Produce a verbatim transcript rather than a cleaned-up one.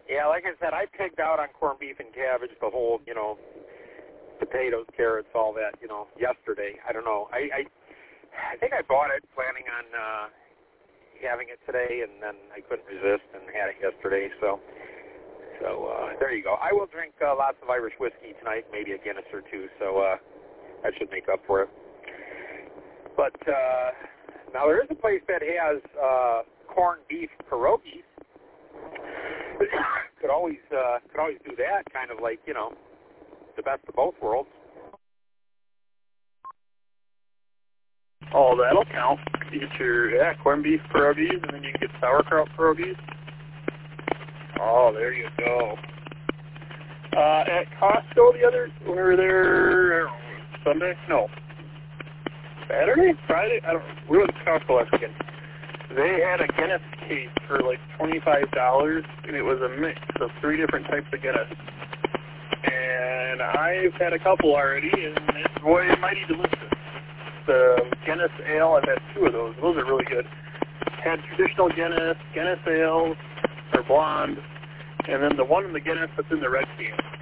Yeah, like I said, I pigged out on corned beef and cabbage, the whole, you know, potatoes, carrots, all that, you know, yesterday. I don't know. I I, I think I bought it planning on uh, having it today, and then I couldn't resist and had it yesterday. So, so uh, there you go. I will drink uh, lots of Irish whiskey tonight, maybe a Guinness or two, so uh, that should make up for it. But uh, now there is a place that has uh, corned beef pierogies. could always uh, could always do that, kind of like, you know, the best of both worlds. Oh, that'll count. You get your yeah corned beef pierogies, and then you can get sauerkraut pierogies. Oh, there you go. Uh, at Costco the other when we were there Sunday, no, Saturday, Friday. I don't. We were at Costco last weekend. They had a Guinness case for like twenty-five dollars, and it was a mix of three different types of Guinness. And I've had a couple already, and it's, boy, mighty delicious. The Guinness Ale, I've had two of those. Those are really good. Had traditional Guinness, Guinness Ale, or blonde, and then the one in the Guinness that's in the red can.